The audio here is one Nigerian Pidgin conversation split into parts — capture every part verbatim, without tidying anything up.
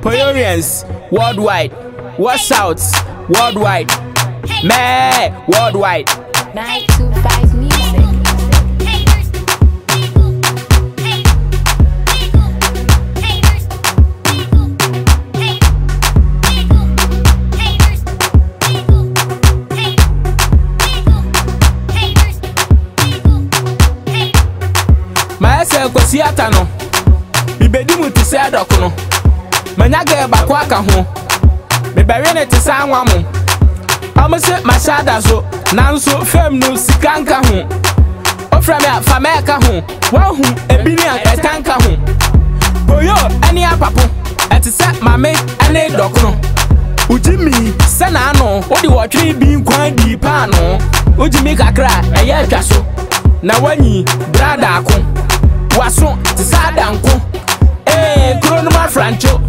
Poyorians worldwide, what's out worldwide, meh worldwide. nine two five music. Ma ese kwesi ata no bibedi mu ti se adoko no manya ga ba kwa ka ho me bere ne ti sa anwa mo amse ma shada so nanso fem no sikanka ho ofra me afa me ka ho wa hu ebini akanka ho boyo ani apapo eti se mame ani doko no ujimi se na ano odi wotwe bi nkwan di pa no ujimi kakra eye atwa so na wanyi brada ako waso tisada nko eh kronoma francho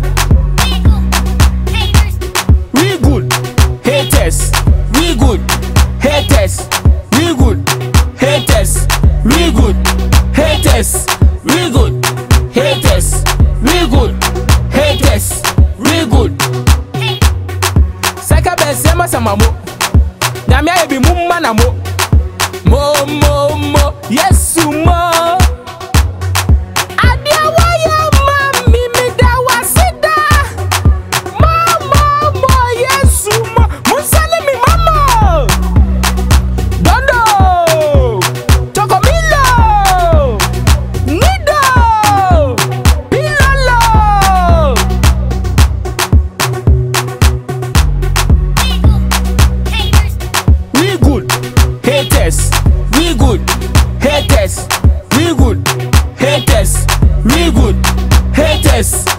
we good haters we good haters we good haters we good haters we good haters we good haters we good saka besema samamo nyamia ebi mumma na mo mo mo mo yesu mo haters, we good, haters, we good, haters, we good, haters.